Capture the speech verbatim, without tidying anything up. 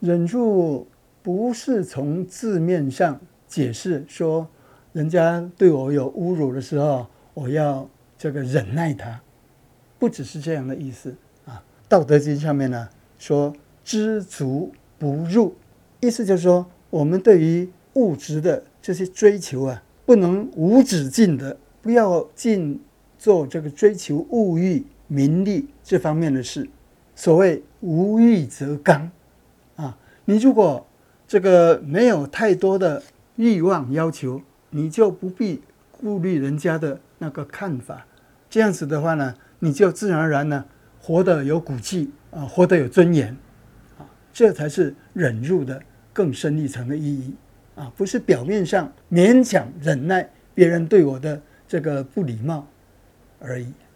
忍住不是从字面上解释说人家对我有侮辱的时候，我要这个忍耐他，不只是这样的意思啊。道德经上面呢说知足不入，意思就是说我们对于物质的这些追求啊，不能无止境的，不要尽做这个追求物欲名利这方面的事。所谓无欲则刚啊，你如果这个没有太多的欲望要求，你就不必顾虑人家的那个看法。这样子的话呢，你就自然而然呢活得有骨气啊，活得有尊严啊，这才是忍辱的更深一层的意义啊，不是表面上勉强忍耐别人对我的这个不礼貌而已。